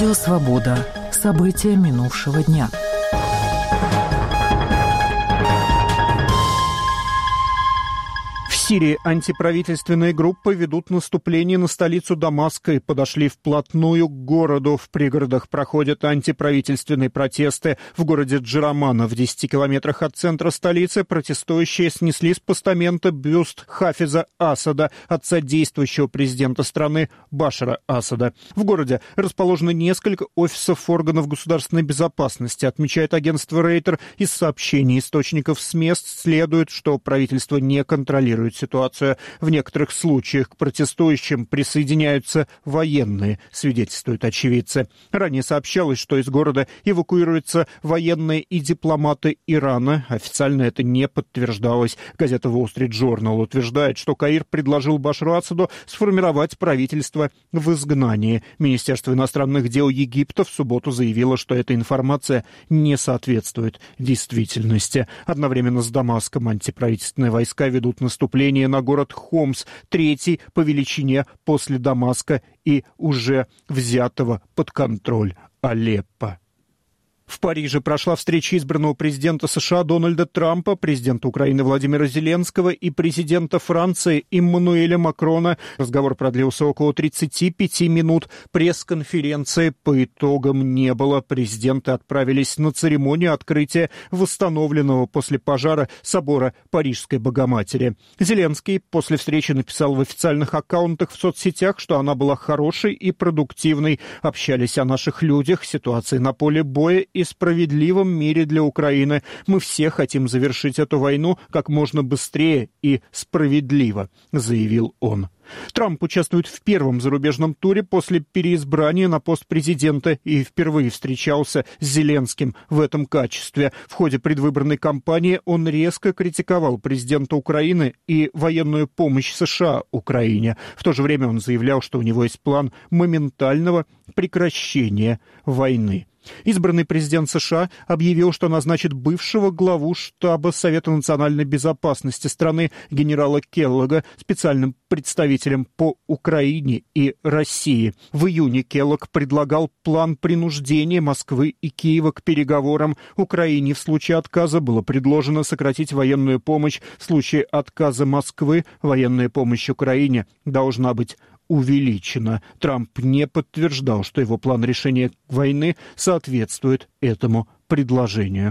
Радио «Свобода». События минувшего дня. В Сирии антиправительственные группы ведут наступление на столицу Дамаска и подошли вплотную к городу. В пригородах проходят антиправительственные протесты. В городе Джерамана, в 10 километрах от центра столицы, протестующие снесли с постамента бюст Хафиза Асада, отца действующего президента страны Башара Асада. В городе расположено несколько офисов органов государственной безопасности, отмечает агентство Рейтер. Из сообщений источников с мест следует, что правительство не контролирует ситуацию. В некоторых случаях к протестующим присоединяются военные, свидетельствуют очевидцы. Ранее сообщалось, что из города эвакуируются военные и дипломаты Ирана. Официально это не подтверждалось. Газета Wall Street Journal утверждает, что Каир предложил Башару Асаду сформировать правительство в изгнании. Министерство иностранных дел Египта в субботу заявило, что эта информация не соответствует действительности. Одновременно с Дамаском антиправительственные войска ведут наступление на город Хомс, третий по величине после Дамаска и уже взятого под контроль Алеппо. В Париже прошла встреча избранного президента США Дональда Трампа, президента Украины Владимира Зеленского и президента Франции Эммануэля Макрона. Разговор продлился около 35 минут. Пресс-конференции по итогам не было. Президенты отправились на церемонию открытия восстановленного после пожара собора Парижской Богоматери. Зеленский после встречи написал в официальных аккаунтах в соцсетях, что она была хорошей и продуктивной. Общались о наших людях, ситуации на поле боя и справедливом мире для Украины. Мы все хотим завершить эту войну как можно быстрее и справедливо, заявил он. Трамп участвует в первом зарубежном туре после переизбрания на пост президента и впервые встречался с Зеленским в этом качестве. В ходе предвыборной кампании он резко критиковал президента Украины и военную помощь США Украине. В то же время он заявлял, что у него есть план моментального прекращения войны. Избранный президент США объявил, что назначит бывшего главу штаба Совета национальной безопасности страны генерала Келлога специальным представителем по Украине и России. В июне Келлог предлагал план принуждения Москвы и Киева к переговорам. Украине в случае отказа было предложено сократить военную помощь. В случае отказа Москвы военная помощь Украине должна быть увеличено. Трамп не подтверждал, что его план решения войны соответствует этому предложению.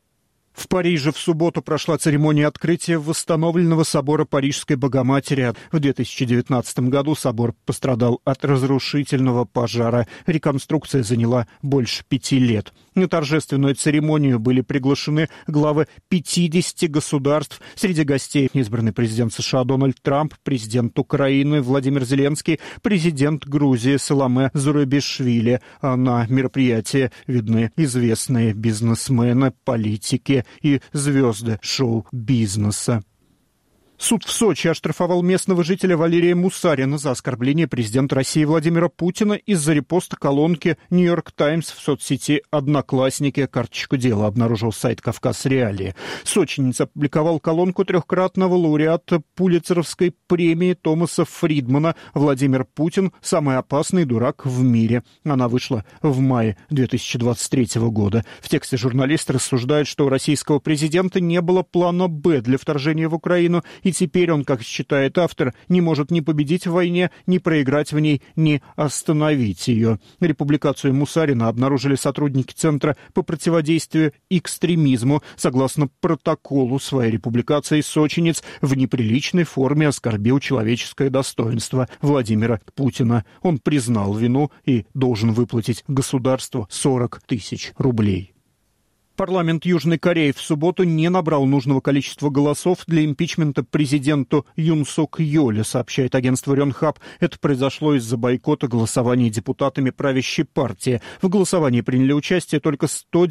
В Париже в субботу прошла церемония открытия восстановленного собора Парижской Богоматери. В 2019 году собор пострадал от разрушительного пожара. Реконструкция заняла больше 5 лет. На торжественную церемонию были приглашены главы 50 государств. Среди гостей избранный президент США Дональд Трамп, президент Украины Владимир Зеленский, президент Грузии Саломе Зурабишвили. А на мероприятии видны известные бизнесмены, политики и звезды шоу-бизнеса. Суд в Сочи оштрафовал местного жителя Валерия Мусарина за оскорбление президента России Владимира Путина из-за репоста колонки «Нью-Йорк Таймс» в соцсети «Одноклассники». Карточку дела обнаружил сайт «Кавказ Реалии». Сочинец опубликовал колонку трехкратного лауреата Пулитцеровской премии Томаса Фридмана «Владимир Путин – самый опасный дурак в мире». Она вышла в мае 2023 года. В тексте журналист рассуждает, что у российского президента не было плана «Б» для вторжения в Украину, и теперь он, как считает автор, не может ни победить в войне, ни проиграть в ней, ни остановить ее. Републикацию Мусарина обнаружили сотрудники Центра по противодействию экстремизму. Согласно протоколу своей републикации, сочинец в неприличной форме оскорбил человеческое достоинство Владимира Путина. Он признал вину и должен выплатить государству 40 тысяч рублей. Парламент Южной Кореи в субботу не набрал нужного количества голосов для импичмента президенту Юн Сук Йоля, сообщает агентство Рёнхап. Это произошло из-за бойкота голосования депутатами правящей партии. В голосовании приняли участие только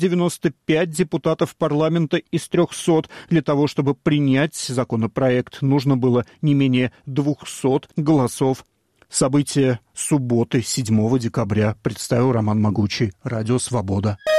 195 депутатов парламента из 300. Для того, чтобы принять законопроект, нужно было не менее 200 голосов. События субботы, 7 декабря, представил Роман Могучий, Радио Свобода.